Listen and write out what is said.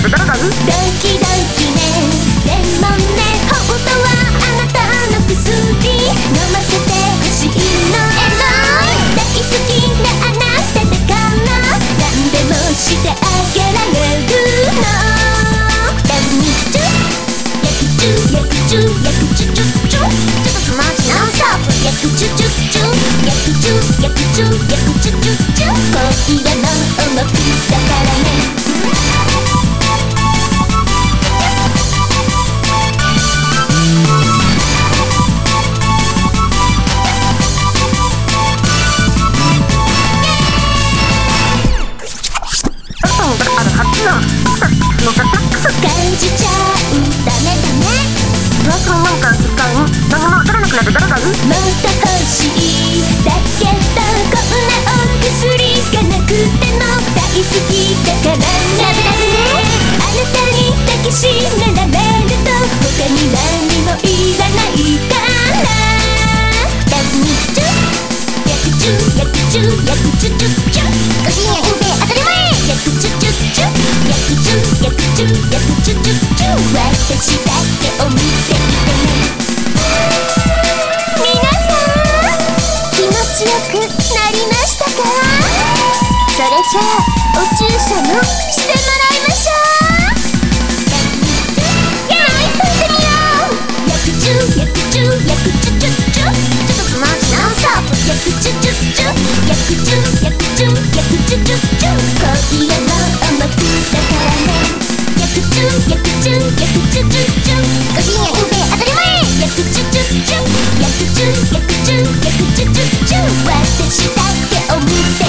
ドキドキね、でもね、本当はあなたの薬飲ませてほしいの。大好きなあなただから何でもしてあげられるの。Love me too、 焼くチュ焼くチュチュチュ、ちょっとつまじノンストップ。焼くチュチュチュ、焼くチュ焼くチュ焼くチュチュチュ、恋がの重くだからね。感じちゃう、ダメダメ。 最近なんか一回何も取らなくなって誰かいる？ また欲しい。だけどこんなお薬がなくても大好きだからね。あなたに抱きしめられると他に何もいらないから。Love me too、 焼くチュ焼くチュ焼くチュチュチュ、ご深夜限定当たり前。焼くチュチュチュ、焼くチュ焼くチュ焼くチュチュチュ、私だけを見ていてね。皆さん気持ちよくなりましたか？それじゃあお注射もしてもらいましょう。やろいとってみよう。焼くチュ焼くチュ焼くチュチュチュ、ちょっとつまじノンストップ。焼くチュチュチュ、焼くチュ焼くチュ焼くチュチュチュ、恋がの重くだからね。焼くチュ焼くチュ焼くチュチュチュ、ご深夜限定当たり前。焼くチュチュチュ焼くチュ焼くチュ焼くチュチュチュ、私だけを見て